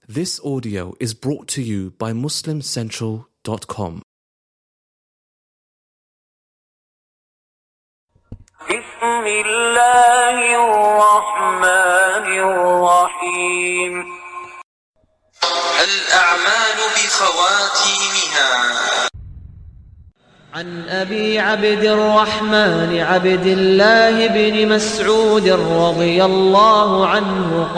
This audio is brought to you by MuslimCentral.com. بسم الله الرحمن الرحيم. الأعمال بخواتيمها. عن أبي عبد الرحمن عبد الله بن مسعود رضي الله عنه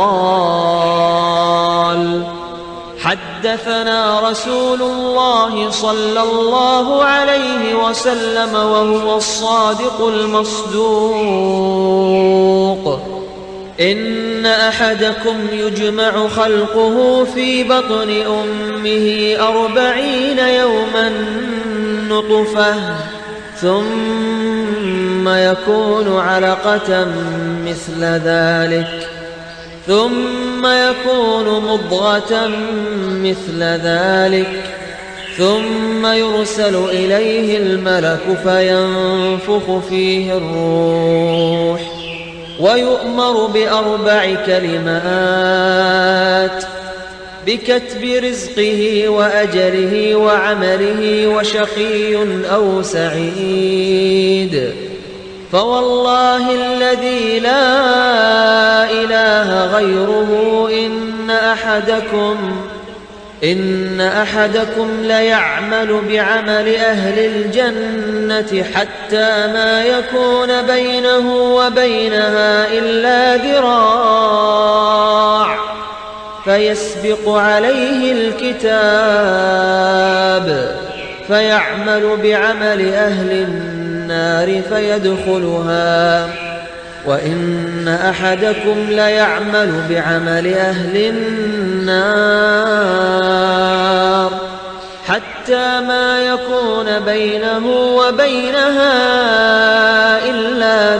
قال: حدثنا رسول الله صلى الله عليه وسلم وهو الصادق المصدوق: إن أحدكم يجمع خلقه في بطن أمه 40 يوما نطفة ثم يكون علقة مثل ذلك ثم يكون مضغة مثل ذلك ثم يرسل إليه الملك فينفخ فيه الروح ويؤمر ب4 كلمات: بكتب رزقه وأجله وعمله وشقي أو سعيد. فوالله الذي لا إله غيره إن أحدكم ليعمل بعمل أهل الجنة حتى ما يكون بينه وبينها إلا ذراع فيسبق عليه الكتاب فيعمل بعمل أهل النار فيدخلها، وإن أحدكم ليعمل بعمل أهل النار حتى ما يكون بينه وبينها إلا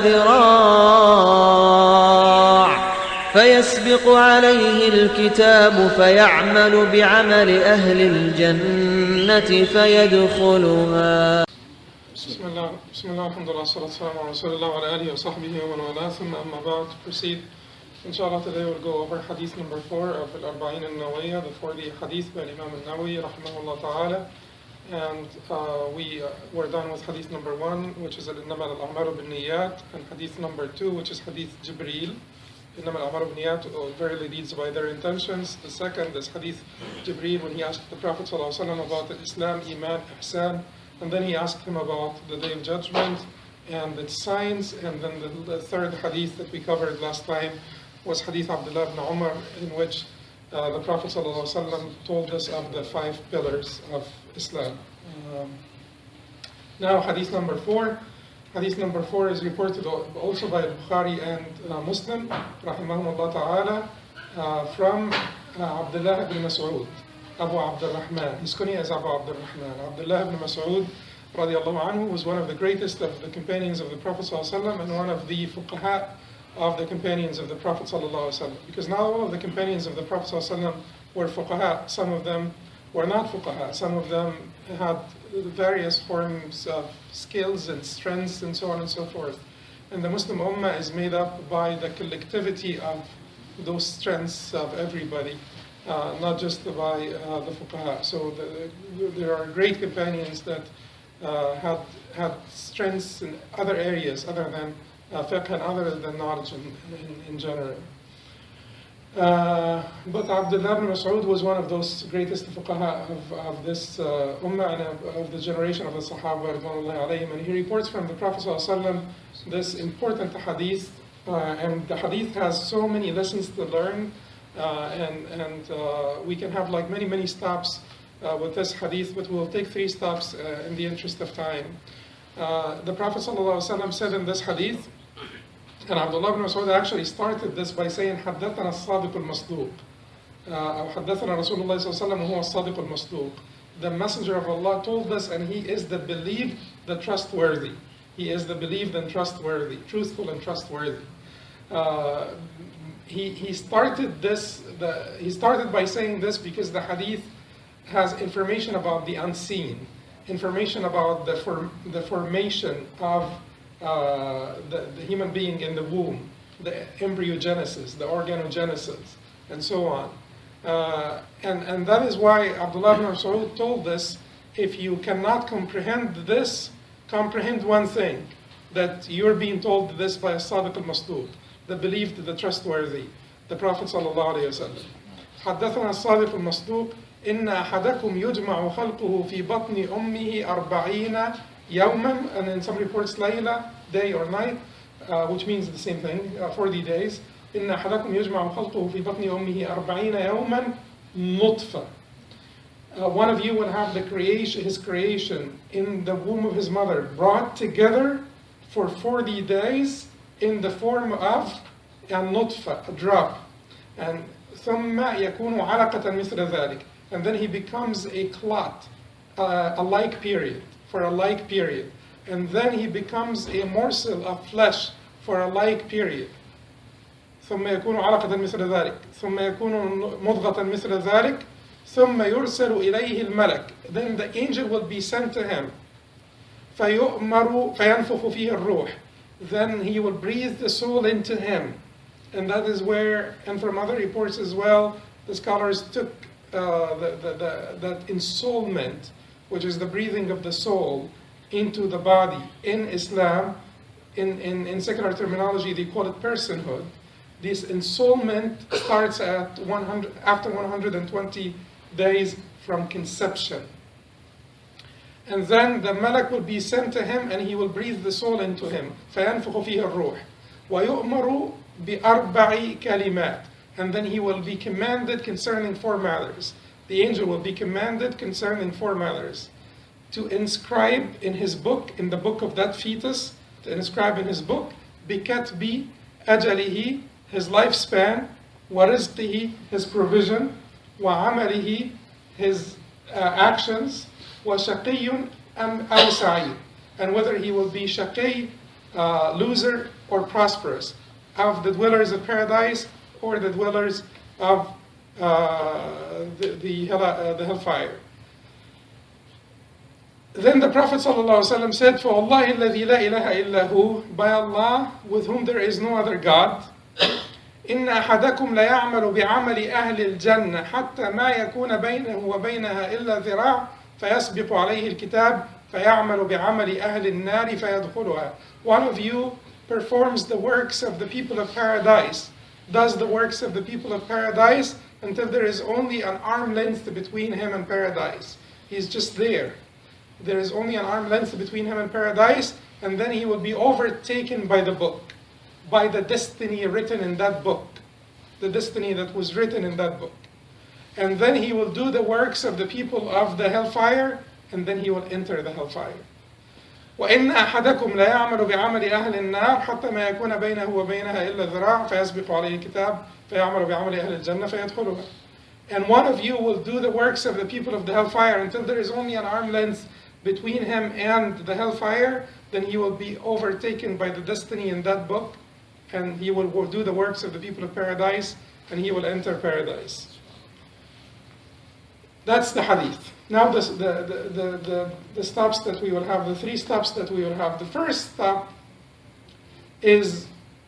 ذراع فيسبق عليه الكتاب فيعمل بعمل أهل الجنة فيدخلها. بسم الله الحمد لله والصلاة والسلام على رسول الله وعلى آله وصحبه ومن والاه ثم أما بعد. To proceed, inshallah, today we'll go over hadith number 4 of Al-Arba'in Al-Nawawiyya, the 40 hadith by Imam Al-Nawawi rahimahullah ta'ala, and we were done with hadith number 1, which is إنما الأعمال بالنيات, and hadith number 2, which is hadith Jibreel. إنما الأعمال بالنيات, verily deeds by their intentions. The second is hadith Jibreel, when he asked the Prophet ﷺ about Islam, Iman, Ihsan, and then he asked him about the Day of Judgment and its signs. And then the third hadith that we covered last time was hadith Abdullah ibn Umar, in which the Prophet ﷺ told us of the 5 pillars of Islam. Now hadith number 4. Hadith number 4 is reported also by Bukhari and Muslim, rahimahumullah ta'ala, from Abdullah ibn Mas'ud, Abu Abdurrahman. His kunya is Abu Abdurrahman. Abdullah ibn Mas'ud radiallahu anhu was one of the greatest of the companions of the Prophet ﷺ and one of the fuqaha of the companions of the Prophet ﷺ. Because not all of the companions of the Prophet ﷺ were fuqaha. Some of them were not fuqaha. Some of them had various forms of skills and strengths and so on and so forth. And the Muslim Ummah is made up by the collectivity of those strengths of everybody, not just by the fuqaha. So there are great companions that had strengths in other areas other than fiqh and other than knowledge in general. But Abdullah ibn Mas'ud was one of those greatest fuqaha of this ummah and of the generation of the Sahaba radhiyallahu alayhim. And he reports from the Prophet ﷺ this important hadith, and the hadith has so many lessons to learn, and we can have like many stops with this hadith, but we'll take 3 stops in the interest of time. The Prophet ﷺ said in this hadith, and Abdullah ibn Mas'ud actually started this by saying, حدثنا الصادق المصدوق, أو حدثنا رسول الله صلى الله عليه وسلم وهو الصادق المصدوق. The Messenger of Allah told us, and he is the believed, the trustworthy. He is the believed and trustworthy, truthful and trustworthy. He started by saying this because the hadith has information about the unseen, information about the formation of the human being in the womb, the embryogenesis, the organogenesis, and so on. And that is why Abdullah ibn Mas'ud told us, if you cannot comprehend this, comprehend one thing, that you're being told this by a Sadiq al-Masduq, the believed, the trustworthy, the Prophet sallallahu alayhi wa sallam. حدثنا الصادق المصدوق إن أحدكم يجمع خلقه في بطن أمه 40 يوما, and in some reports ليلة, day or night, which means the same thing, 40 days. إن أحدكم يجمع خلقه في بطن أمه 40 يوما نطفة. One of you will have his creation in the womb of his mother brought together for 40 days in the form of a nutfa, a drop. And ثم يكون علقة مثل ذلك. And then he becomes a clot, a like period, for a like period. And then he becomes a morsel of flesh for a like period. ثم يكون علقة مثل ذلك. ثم يكون مضغة مثل ذلك. ثم يرسل إليه الملك. Then the angel will be sent to him. فيؤمر فينفخ فيه الروح. Then he will breathe the soul into him. And that is where, and from other reports as well, the scholars took that ensoulment, which is the breathing of the soul into the body. In Islam, in secular terminology, they call it personhood. This ensoulment starts at after 120 days from conception. And then the malak will be sent to him and he will breathe the soul into him. فَيَنْفُخُ فِيهِ الرُّوحِ وَيُؤْمَرُ بِأَرْبَعِ كَلِمَاتٍ. And then he will be commanded concerning 4 matters. The angel will be commanded concerning 4 matters. To inscribe in his book, in the book of that fetus, to inscribe in his book, بِكَتْبِ أَجَلِهِ, his lifespan, وَرِزْقِهِ, his provision, وَعَمَلِهِ, his actions, وَشَقِيٌّ أَمْ أَوْ سَعِيدٌ, and whether he will be shaqi, loser, or prosperous, of the dwellers of paradise or the dwellers of the hellfire. Then the Prophet ﷺ said, فَوَاللَّهِ الَّذِي لَا إِلَهَ إِلَّا هُ, by Allah, with whom there is no other God, إِنَّ أَحَدَكُمْ لَيَعْمَلُ بِعَمَلِ أَهْلِ الْجَنَّةِ حَتَّى مَا يَكُونَ بَيْنَهُ وَبَيْنَهَا إِلَّا ذِرَاعٌ فَيَسْبِقُ عَلَيْهِ الْكِتَابُ فَيَعْمَلُ بِعَمَلِ أَهْلِ النَّارِ فَيَدْخُلُهَا. One of you performs the works of the people of paradise, does the works of the people of paradise until there is only an arm length between him and paradise. He's just there. There is only an arm length between him and paradise, and then he will be overtaken by the book, by the destiny written in that book, the destiny that was written in that book. And then he will do the works of the people of the hellfire, and then he will enter the hellfire. وَإِنَّ أَحَدَكُمْ لَيَعْمَلُ بِعَمَلِ أَهْلِ النَّارِ حَتَّى مَا يَكُونَ بَيْنَهُ وَبَيْنَهَا إِلَّا ذِرَاعٌ فَيَسْبِقُ عَلَيْهِ الْكِتَابُ فَيَعْمَلُ بِعَمَلِ أَهْلِ الْجَنَّةِ فَيَدْخُلُهَا. And one of you will do the works of the people of the hellfire until there is only an arm length between him and the hellfire, then he will be overtaken by the destiny in that book, and he will do the works of the people of paradise, and he will enter paradise. That's the hadith. Now the stops that we will have, the 3 stops that we will have. The first stop is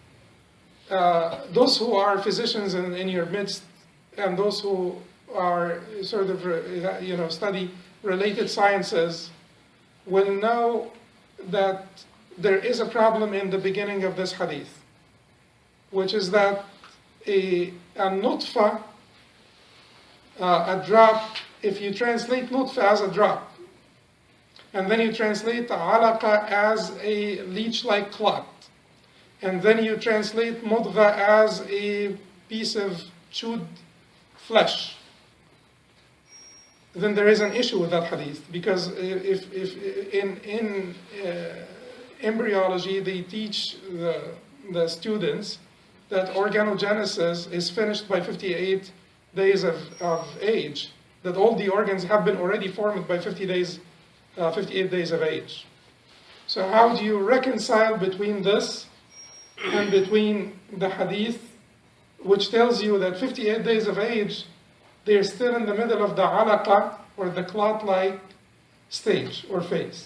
those who are physicians in your midst, and those who are sort of study related sciences will know that there is a problem in the beginning of this hadith, which is that a nutfa, a drop, if you translate nutfa as a drop, and then you translate alaqa as a leech-like clot, and then you translate mudgha as a piece of chewed flesh, then there is an issue with that hadith, because if in embryology they teach the students that organogenesis is finished by 58 days of age, that all the organs have been already formed by 58 days of age. So how do you reconcile between this and between the hadith, which tells you that 58 days of age, they're still in the middle of the alaqa, or the clot-like stage or phase?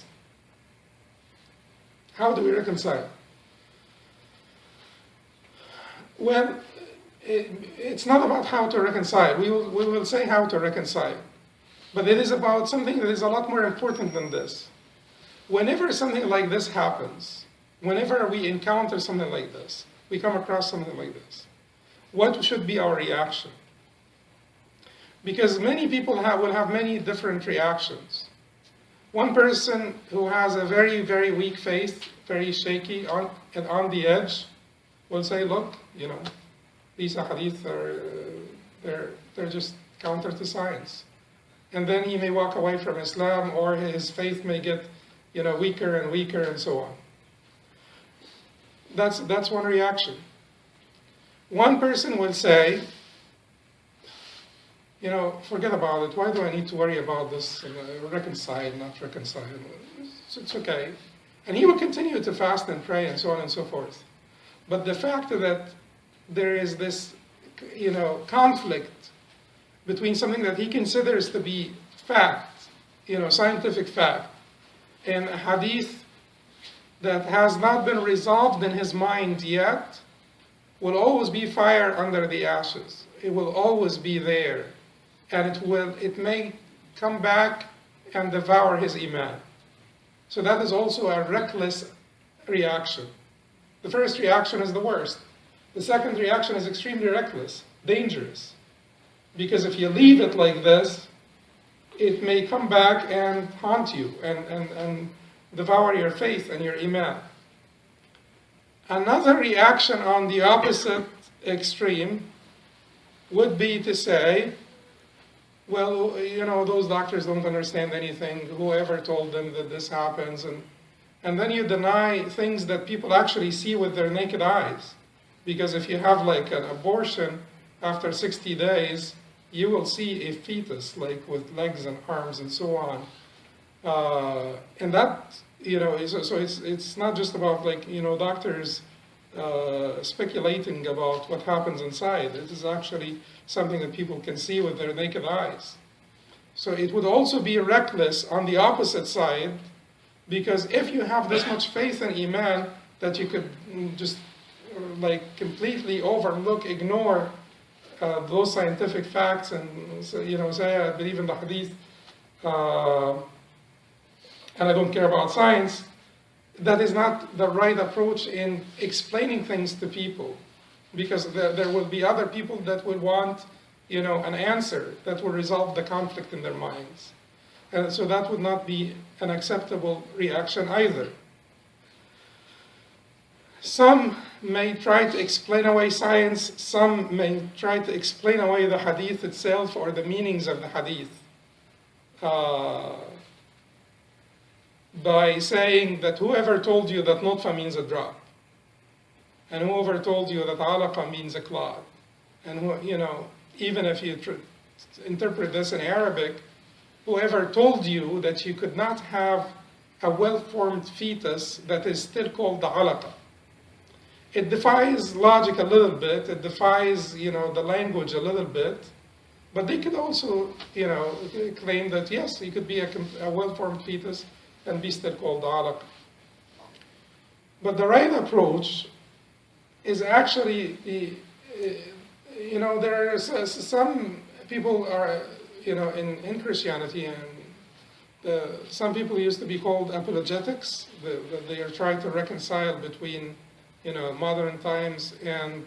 How do we reconcile? Well, it's not about how to reconcile. We will say how to reconcile. But it is about something that is a lot more important than this. Whenever something like this happens, whenever we encounter something like this, we come across something like this, what should be our reaction? Because many people will have many different reactions. One person who has a very, very weak faith, very shaky, and on the edge, will say, look, these ahadith they're just counter to science. And then he may walk away from Islam, or his faith may get weaker and weaker and so on. That's one reaction. One person will say, forget about it. Why do I need to worry about this? Reconcile, not reconcile. It's okay. And he will continue to fast and pray and so on and so forth. But the fact that there is this, conflict between something that he considers to be fact, scientific fact, and a hadith that has not been resolved in his mind yet, will always be fire under the ashes. It will always be there. And it may come back and devour his iman. So that is also a reckless reaction. The first reaction is the worst. The second reaction is extremely reckless, dangerous. Because if you leave it like this, it may come back and haunt you and devour your faith and your iman. Another reaction on the opposite extreme would be to say, well, those doctors don't understand anything. Whoever told them that this happens? And then you deny things that people actually see with their naked eyes. Because if you have like an abortion after 60 days, you will see a fetus like with legs and arms and so on. And that, so it's not just about doctors speculating about what happens inside. It is actually something that people can see with their naked eyes. So it would also be reckless on the opposite side, because if you have this much faith in Iman that you could just completely overlook, ignore those scientific facts and say I believe in the hadith and I don't care about science, that is not the right approach in explaining things to people, because there will be other people that will want an answer that will resolve the conflict in their minds. And so that would not be an acceptable reaction either. Some may try to explain away science, some may try to explain away the hadith itself or the meanings of the hadith by saying that whoever told you that nutfa means a drop, and whoever told you that alaqa means a clot, and even if you interpret this in Arabic, whoever told you that you could not have a well-formed fetus that is still called the alaqa. It defies logic a little bit, it defies, the language a little bit, but they could also, claim that yes, you could be a well-formed fetus and be still called the alaqa. But the right approach is actually, there are some people are, in Christianity, and some people used to be called apologetics. They are trying to reconcile between modern times and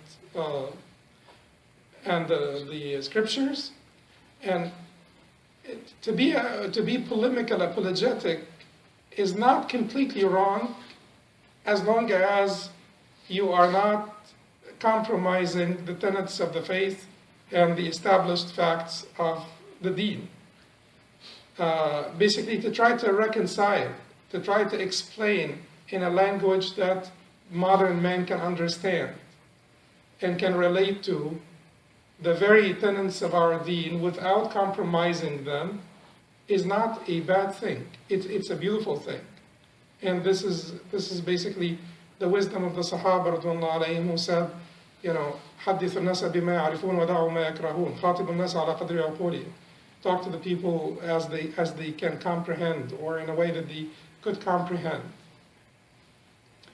the scriptures. And to be polemical, apologetic, is not completely wrong, as long as you are not compromising the tenets of the faith and the established facts of the deen. Basically, to try to reconcile, to try to explain in a language that modern man can understand and can relate to the very tenets of our deen without compromising them, is not a bad thing. It's a beautiful thing. And this is basically the wisdom of the Sahaba radhiyallahu alayhim, who said, حدث الناس بما يعرفون ودعوا ما يكرهون خاطب الناس على قدر عقولهم. Talk to the people as they can comprehend, or in a way that they could comprehend.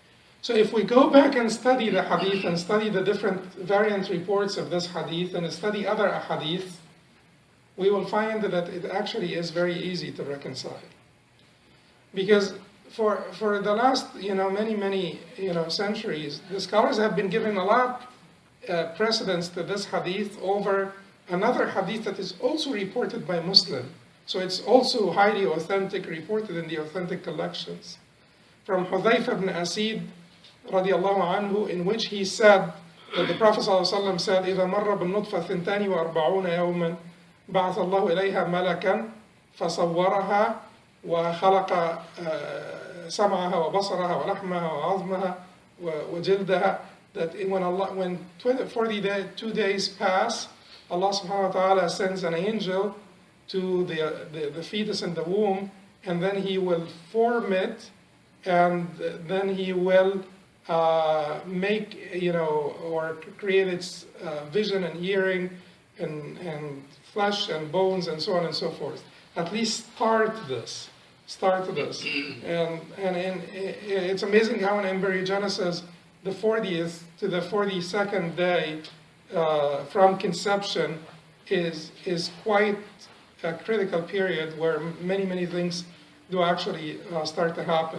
So if we go back and study the hadith and study the different variant reports of this hadith and study other hadith, we will find that it actually is very easy to reconcile. Because for the last many centuries, the scholars have been given a lot precedence to this hadith over another hadith that is also reported by Muslim. So it's also highly authentic, reported in the authentic collections. From Hudhayf ibn Asid, radiallahu anhu, in which he said that the Prophet ﷺ said, إِذَا مَرَّ بِالنُّطْفَةِ 42 يَوْمًا بَعَثَ اللَّهُ إِلَيْهَا مَلَكًا فَصَوَّرَهَا وخلق سمعها وبصرها ولحمها وعظمها وجلدها. That when 42 days pass, Allah subhanahu wa ta'ala sends an angel to the fetus in the womb, and then He will form it, and then He will make, or create its vision and hearing and flesh and bones and so on and so forth. At least start this. And it's amazing how in embryogenesis, the 40th to the 42nd day from conception is quite a critical period where many things do actually start to happen.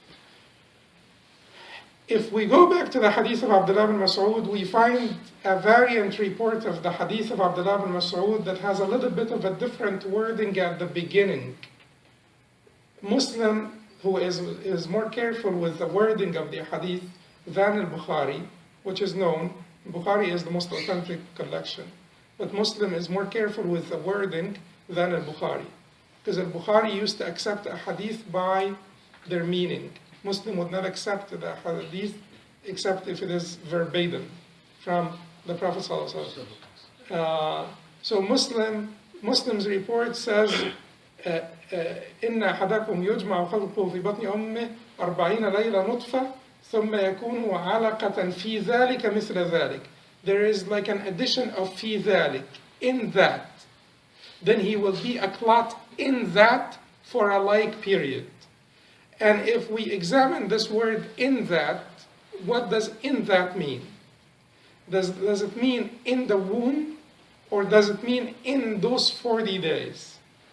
If we go back to the hadith of Abdullah bin Mas'ud, we find a variant report of the hadith of Abdullah bin Mas'ud that has a little bit of a different wording at the beginning. Muslim, who is more careful with the wording of the hadith than al-Bukhari, which is known, Bukhari is the most authentic collection, but Muslim is more careful with the wording than al-Bukhari, because al-Bukhari used to accept a hadith by their meaning. Muslim would not accept the hadith except if it is verbatim from the Prophet ﷺ. So Muslim's report says, إن أحدكم يجمع خلقه في بطن أمه 40 ليلة نطفة ثم يكون علقة في ذلك مثل ذلك. There is like an addition of في ذلك, in that. Then he will be a clot in that for a like period. And if we examine this word in that, what does in that mean? Does it mean in the womb, or does it mean in those 40 days?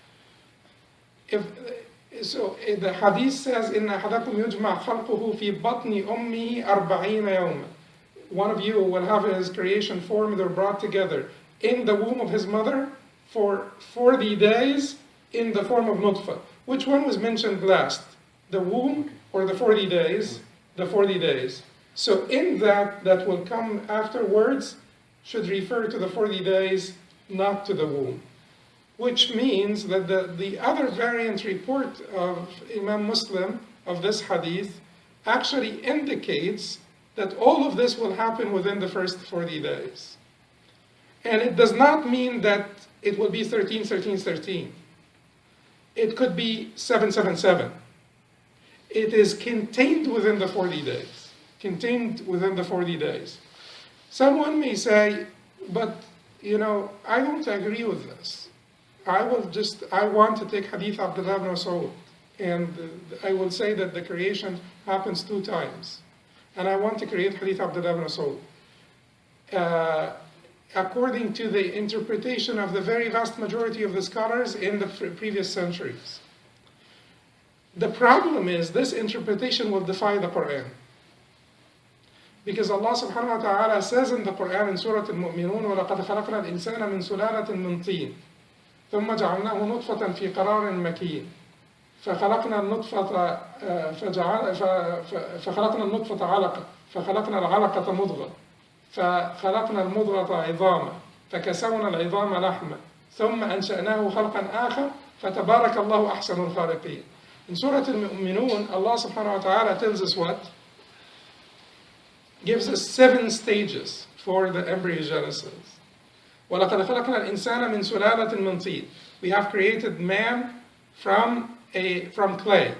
So the hadith says, إِنَّ أَحَدَكُمْ يُجْمَعْ خَلْقُهُ فِي بَطْنِ أُمِّهِ 40 يَوْمًا. One of you will have his creation formed or brought together in the womb of his mother for 40 days in the form of nutfa. Which one was mentioned last? The womb or the 40 days? The 40 days. So in that will come afterwards should refer to the 40 days, not to the womb. Which means that the other variant report of Imam Muslim of this hadith actually indicates that all of this will happen within the first 40 days. And it does not mean that it will be 13, 13, 13. It could be 7, 7, 7. It is contained within the 40 days. Contained within the 40 days. Someone may say, but, I don't agree with this. I want to take Hadith Abdullah ibn Mas'ud, and I will say that the creation happens 2 times. And I want to create Hadith Abdullah ibn Mas'ud according to the interpretation of the very vast majority of the scholars in the previous centuries. The problem is this interpretation will defy the Quran. Because Allah subhanahu wa ta'ala says in the Quran in Surah Al-Mu'minun, وَلَقَدْ خَلَقْنَا الْإِنسَانَ مِنْ سُلَالَةٍ مِنْ طِينٍ ثم جعلناه نطفة في قرار مكين فخلقنا النطفة علقة فخلقنا العلقة مضغة فخلقنا المضغة عظاما فكسونا العظام لحما ثم أنشأناه خلقا آخر فتبارك الله أحسن الخالقين. In Surah Al-Mu'minun, Allah subhanahu wa ta'ala tells us what? Gives us 7 stages for the embryogenesis. وَلَقَدْ خَلَقْنَا الْإِنسَانَ مِنْ سُلَالَةٍ مِنْ طِينٍ. We have created man from clay.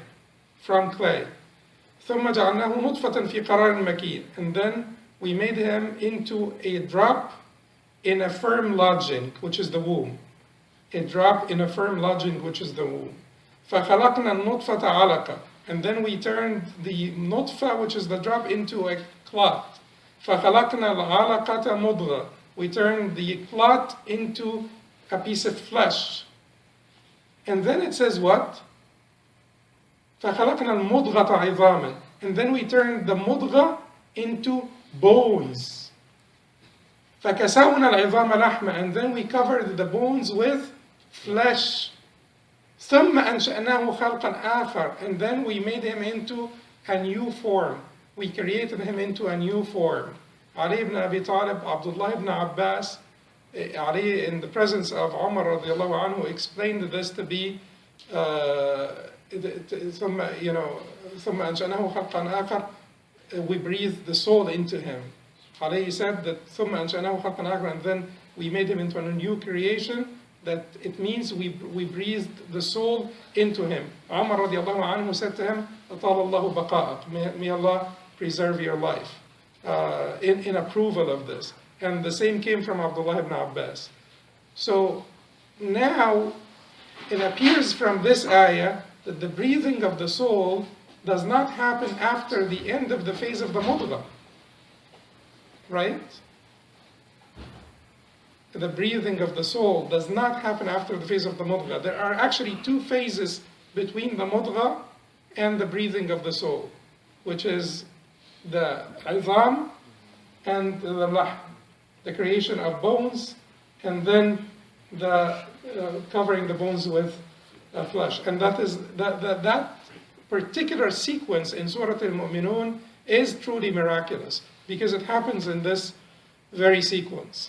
ثُمَّ جَعَلْنَاهُ نُطْفَةً فِي قَرَارٍ مَكِينٍ. And then we made him into a drop in a firm lodging, which is the womb. A drop in a firm lodging, which is the womb. فَخَلَقْنَا النُّطْفَةَ عَلَقًا. And then we turned the nutfa, which is the drop, into a clot. فَخَلَقْنَا الْعَلَقَةَ مُضْغَةً. We turned the clot into a piece of flesh. And then it says what? فَخَلَقْنَا الْمُضْغَةَ عِظَامًا. And then we turned the mudgha into bones. فَكَسَوْنَا الْعِظَامَ لَحْمًا. And then we covered the bones with flesh. ثُمَّ أَنشَأْنَاهُ خَلْقًا آخَرَ. And then we made him into a new form. We created him into a new form. Ali ibn Abi Talib, Abdullah ibn Abbas, Ali in the presence of Umar radiallahu anhu explained this to be ثم أنشأناه خلقا آخر. We breathed the soul into him. Ali said that ثم أنشأناه خلقا آخر, and then we made him into a new creation. That it means we breathed the soul into him. Umar radiallahu anhu said to him, أطال الله بقاءك. May Allah preserve your life. In approval of this. And the same came from Abdullah ibn Abbas. So now it appears from this ayah that the breathing of the soul does not happen after the end of the phase of the mudgha. Right? The breathing of the soul does not happen after the phase of the mudgha. There are actually two phases between the mudgha and the breathing of the soul, which is the izam and the lahm, the creation of bones, and then the covering the bones with flesh. And that particular sequence in Surah Al-Mu'minun is truly miraculous because it happens in this very sequence.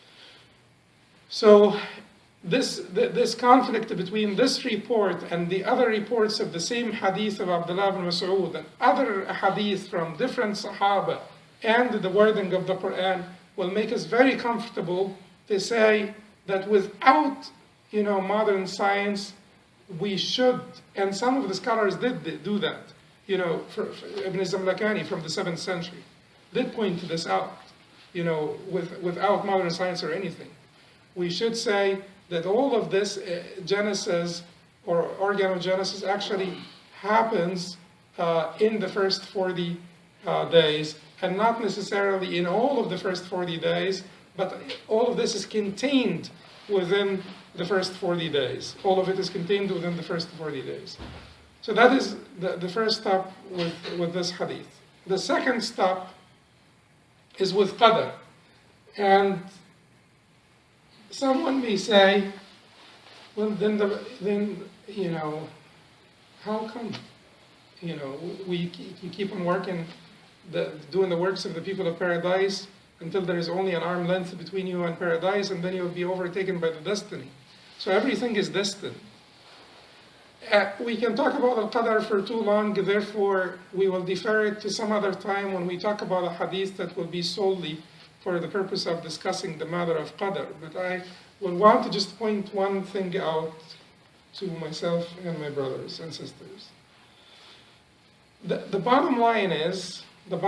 So this conflict between this report and the other reports of the same hadith of Abdullah ibn Mas'ud and other hadith from different Sahaba and the wording of the Quran will make us very comfortable to say that without modern science, we should, and some of the scholars did do that. Ibn Zamlakani from the 7th century did point this out, without modern science or anything. We should say that all of this genesis or organogenesis actually happens in the first 40 days, and not necessarily in all of the first 40 days, but all of this is contained within the first 40 days. All of it is contained within the first 40 days. So that is the first stop with this hadith. The second stop is with qadar. And someone may say, well, then how come? We keep on working, doing the works of the people of paradise until there is only an arm length between you and paradise, and then you will be overtaken by the destiny. So everything is destined. We can talk about al-qadar for too long, therefore we will defer it to some other time when we talk about a hadith that will be solely for the purpose of discussing the matter of qadar. But I will want to just point one thing out to myself and my brothers and sisters. The bottom line is,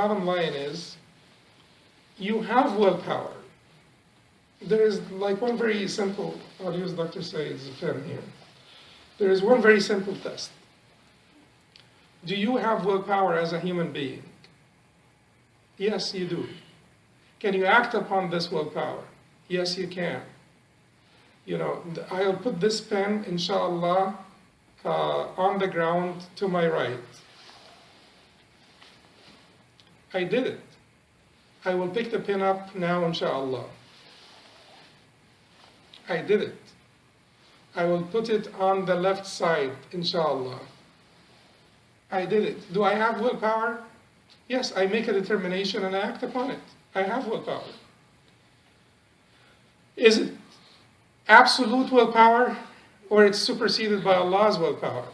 you have willpower. There is like one very simple, I'll use Dr. Said's pen here. There is one very simple test. Do you have willpower as a human being? Yes, you do. Can you act upon this willpower? Yes, you can. I'll put this pen, inshallah, on the ground to my right. I did it. I will pick the pen up now, inshallah. I did it. I will put it on the left side, inshallah. I did it. Do I have willpower? Yes, I make a determination and I act upon it. I have willpower. Is it absolute willpower or it's superseded by Allah's willpower?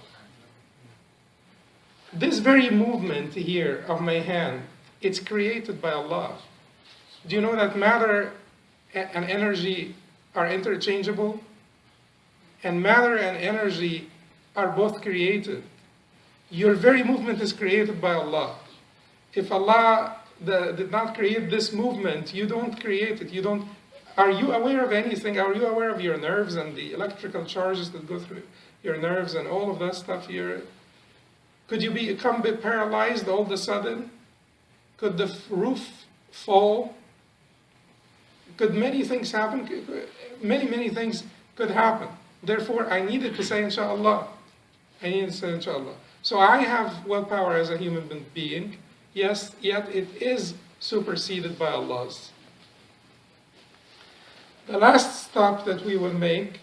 This very movement here of my hand, it's created by Allah. Do you know that matter and energy are interchangeable? And matter and energy are both created. Your very movement is created by Allah. If Allah did not create this movement, you don't create it. Are you aware of anything? Are you aware of your nerves and the electrical charges that go through your nerves and all of that stuff here? Could you become paralyzed all of a sudden? Could the roof fall? Could many things happen? Many things could happen. Therefore, I needed to say inshallah. I needed to say inshallah. So I have willpower as a human being. Yes, yet it is superseded by Allah's. The last stop that we will make,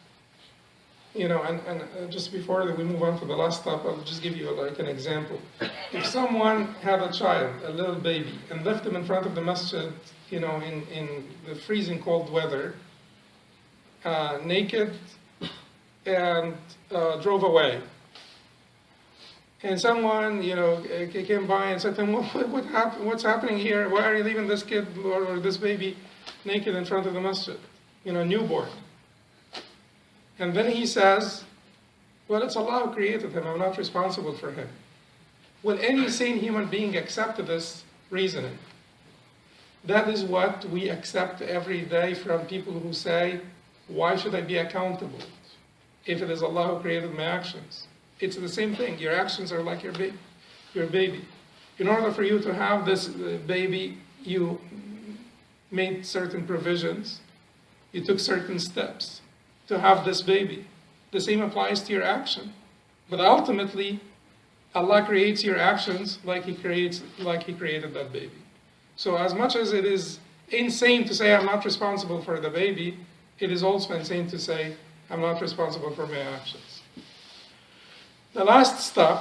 and just before that we move on to the last stop, I'll just give you like an example. If someone had a child, a little baby, and left him in front of the masjid, in the freezing cold weather, naked, and drove away. And someone, came by and said to him, what happened? What's happening here? Why are you leaving this kid or this baby naked in front of the masjid? Newborn. And then he says, well, it's Allah who created him. I'm not responsible for him. Will any sane human being accept this reasoning? That is what we accept every day from people who say, why should I be accountable if it is Allah who created my actions? It's the same thing. Your actions are like your baby. In order for you to have this baby, you made certain provisions. You took certain steps to have this baby. The same applies to your action. But ultimately, Allah creates your actions like He created that baby. So as much as it is insane to say I'm not responsible for the baby, it is also insane to say I'm not responsible for my actions. The last stop,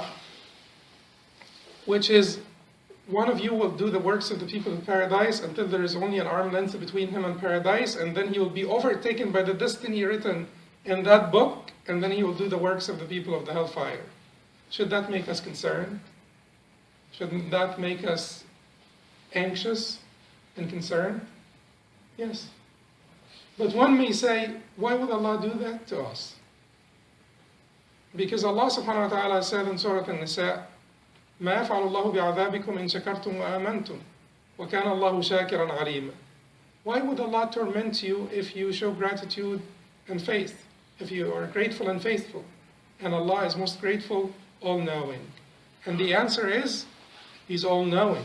which is one of you will do the works of the people of paradise until there is only an arm length between him and paradise, and then he will be overtaken by the destiny written in that book, and then he will do the works of the people of the hellfire. Should that make us concerned? Shouldn't that make us anxious and concerned? Yes. But one may say, why would Allah do that to us? Because Allah subhanahu wa ta'ala said in Surah An-Nisa, ما يفعل الله بعذابكم إن شكرتم وآمنتم وكان الله شاكرا عليما. Why would Allah torment you if you show gratitude and faith, if you are grateful and faithful? And Allah is most grateful, all-knowing. And the answer is, He's all-knowing.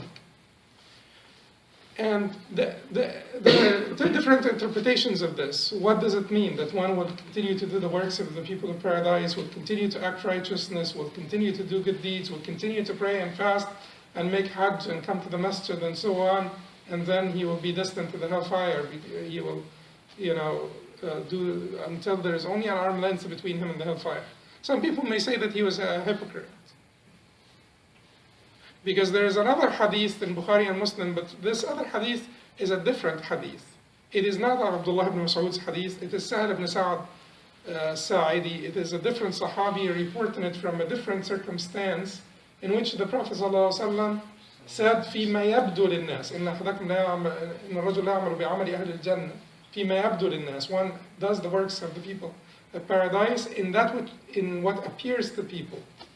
And there are two different interpretations of this. What does it mean? That one will continue to do the works of the people of paradise, will continue to act righteousness, will continue to do good deeds, will continue to pray and fast and make hajj and come to the masjid and so on, and then he will be destined to the hellfire. He will, do until there is only an arm length between him and the hellfire. Some people may say that he was a hypocrite. Because there is another hadith in Bukhari and Muslim, but this other hadith is a different hadith. It is not Abdullah ibn Mas'ud's hadith, it is Sahal ibn Sa'ad Sa'idi. It is a different Sahabi reporting it from a different circumstance in which the Prophet ﷺ said, فِيمَا يَبْدُو لِلنَّاسِ إِنَّ أَحَدَكُمْ إِنَّ الرَّجُلَ لَا يَعْمَلُ بِعَمَلِ أَهْلِ الْجَنَّةِ فِيمَا يَبْدُو لِلنَّاسِ. One does the works of the people of paradise in what appears to people.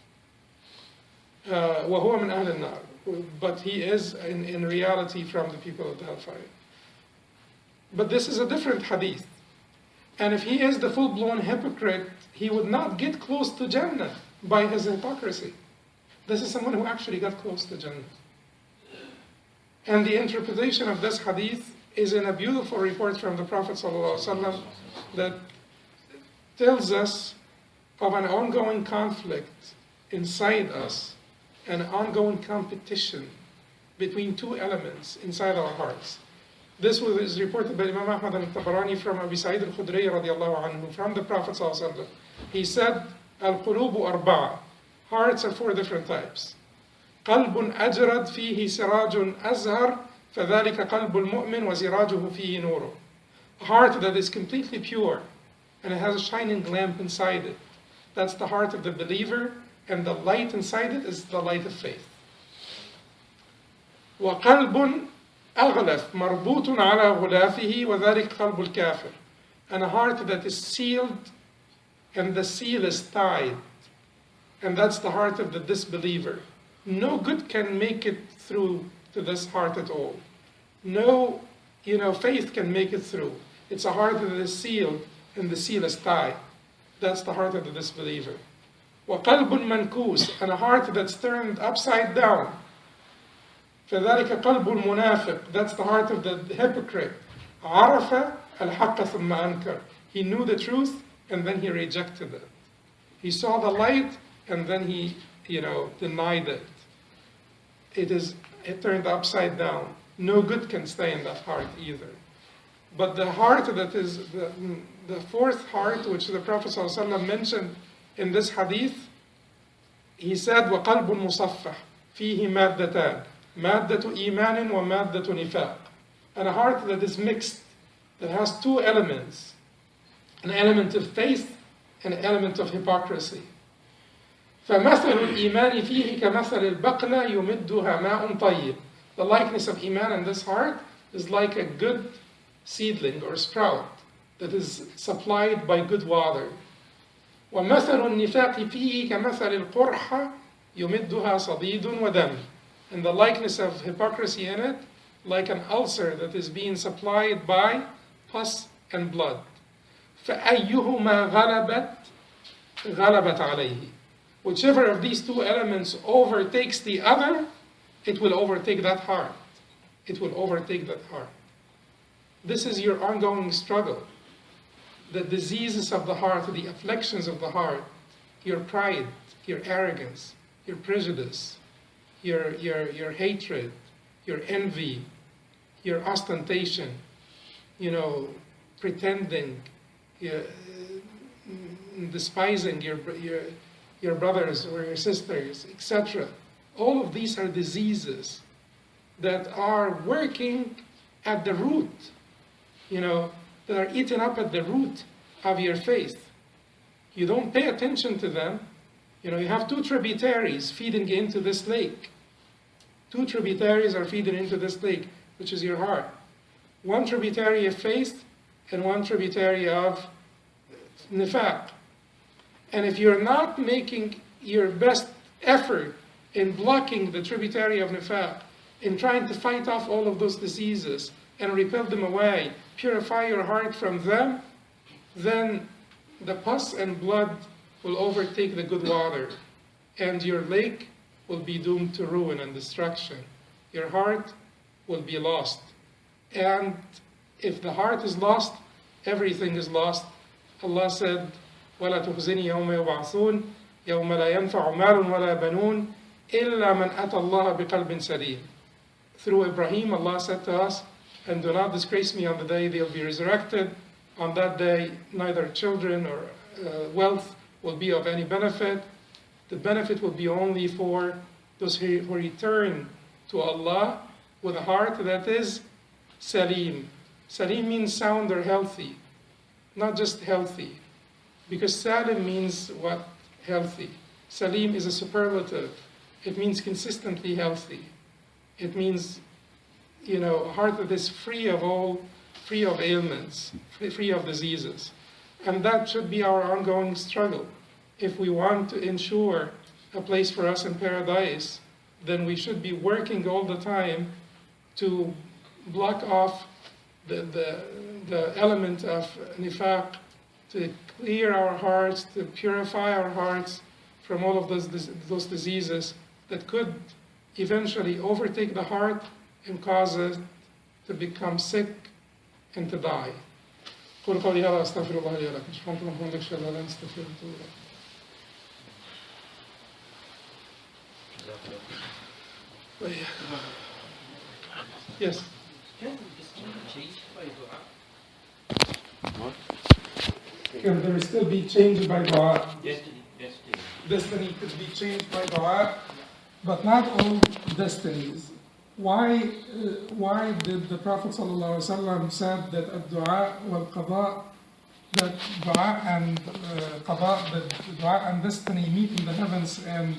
وَهُوَ مِنْ أَهْلِ النَّارِ. But he is in reality from the people of the hellfire. But this is a different hadith. And if he is the full-blown hypocrite, he would not get close to Jannah by his hypocrisy. This is someone who actually got close to Jannah. And the interpretation of this hadith is in a beautiful report from the Prophet ﷺ that tells us of an ongoing conflict inside us, an ongoing competition between two elements inside our hearts. This is reported by Imam Ahmad al-Tabarani from Abi Sa'id al-Khudri radiallahu anhu, from the Prophet sallallahu alaihi wasallam. He said, Al-qulubu arba'a. Hearts are four different types. قلب أجرد فيه سراج أزهر فذلك قلب المؤمن وزراجه فيه نور. A heart that is completely pure and it has a shining lamp inside it. That's the heart of the believer, and the light inside it is the light of faith. وقلب أغلف مربوط على غلافه وذلك قلب الكافر. And a heart that is sealed and the seal is tied, and that's the heart of the disbeliever. No good can make it through to this heart at all. No, faith can make it through. It's a heart that is sealed and the seal is tied. That's the heart of the disbeliever. وقلب منكوس, and a heart that's turned upside down. فذلك قلب المنافق, that's the heart of the hypocrite. عرف الحق ثم أنكر, he knew the truth and then he rejected it. He saw the light and then he, denied it. It turned upside down. No good can stay in that heart either. But the heart that is the fourth heart, which the Prophet ﷺ mentioned in this hadith, he said, وَقَلْبٌ مُصَفَّحٌ فِيهِ مَادَّتَانِ مَادَّةُ إِيمَانٍ وَمَادَّةُ نِفَاقٍ. And a heart that is mixed, that has two elements, an element of faith and an element of hypocrisy. فَمَثَلُ الْإِيمَانِ فِيهِ كَمَثَلِ الْبَقْلَةِ يُمِدُّهَا مَاءٌ طَيِّبٌ. The likeness of Iman in this heart is like a good seedling or sprout that is supplied by good water. وَمَثَلُ النِّفَاقِ فِيهِ كَمَثَلِ الْقُرْحَةِ يُمِدُّهَا صَدِيدٌ وَدَمٌ. And the likeness of hypocrisy in it, like an ulcer that is being supplied by pus and blood. فَأَيُّهُمَا غَلَبَتْ عَلَيْهِ. Whichever of these two elements overtakes the other, it will overtake that heart. It will overtake that heart. This is your ongoing struggle. The diseases of the heart, the afflictions of the heart, your pride, your arrogance, your prejudice, your hatred, your envy, your ostentation, pretending, despising your brothers or your sisters, etc. All of these are diseases that are working at the root, that are eaten up at the root of your faith. You don't pay attention to them. You have two tributaries feeding into this lake. Two tributaries are feeding into this lake, which is your heart. One tributary of faith and one tributary of nifaq. And if you're not making your best effort in blocking the tributary of nifaq, in trying to fight off all of those diseases and repel them away, purify your heart from them, then the pus and blood will overtake the good water, and your lake will be doomed to ruin and destruction. Your heart will be lost. And if the heart is lost, everything is lost. Allah said, وَلَا تُخْزِنِي يَوْمَ يُبْعَثُونَ يَوْمَ لَا يَنْفَعُ مَالٌ وَلَا بَنُونَ إِلَّا مَنْ أَتَى اللَّهَ بِقَلْبٍ سَلِيمٍ. Through Ibrahim, Allah said to us, and do not disgrace me on the day they'll be resurrected. On that day, neither children or wealth will be of any benefit. The benefit will be only for those who return to Allah with a heart that is salim. Salim means sound or healthy, not just healthy. Because salim means what? Healthy. Salim is a superlative. It means consistently healthy. It means, a heart that is free of ailments, free of diseases. And that should be our ongoing struggle. If we want to ensure a place for us in paradise, then we should be working all the time to block off the element of nifaq, to clear our hearts, to purify our hearts from all of those diseases that could eventually overtake the heart and cause it to become sick and to die. قل قولي هذا أستغفر الله لي ولكم سبحانك اللهم وبحمدك أشهد أن لا إله إلا أنت أستغفرك وأتوب إليك. Yes. Can there still be changed by dua? Destiny could be changed by dua, but not all destinies. Why did the Prophet ﷺ said that ad-du'a wal qada, that dua and qada, that dua and destiny meet in the heavens and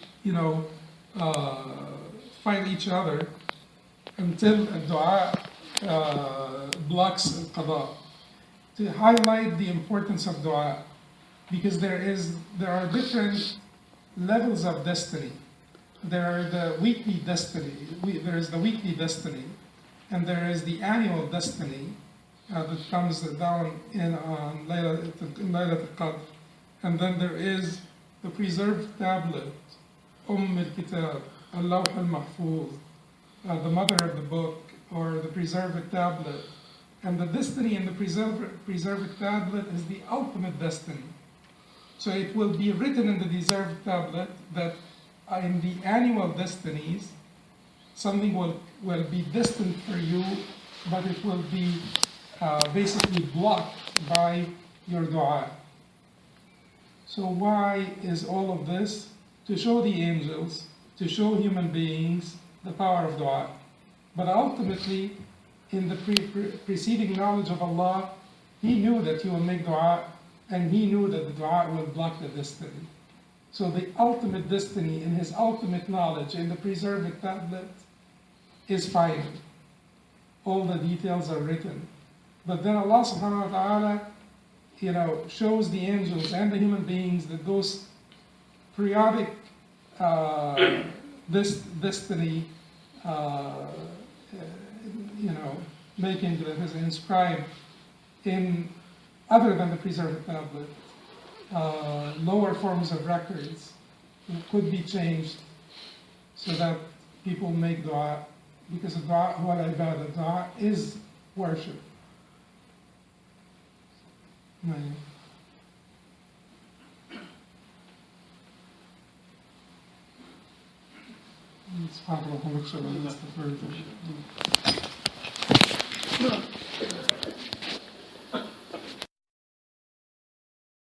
fight each other until ad-du'a blocks al-qada? To highlight the importance of dua, because there are different levels of destiny. There is the weekly destiny, and there is the annual destiny that comes down on Laylat al-Qadr. And then there is the preserved tablet, al-Kitab, al-Lawh al-Mahfuz, the mother of the book, or the preserved tablet. And the destiny in the preserved tablet is the ultimate destiny. So it will be written in the preserved tablet that in the annual destinies, something will be destined for you, but it will be basically blocked by your dua. So why is all of this? To show the angels, to show human beings the power of dua. But ultimately, in the preceding knowledge of Allah, He knew that you will make dua, and He knew that the dua will block the destiny. So the ultimate destiny in His ultimate knowledge in the preserved tablet is final. All the details are written. But then Allah subhanahu wa ta'ala, shows the angels and the human beings that those periodic destiny, making that is inscribed in other than the preserved tablet, lower forms of records could be changed so that people make dua, because dua wal ibadah, dua is worship. It's possible how much of it is the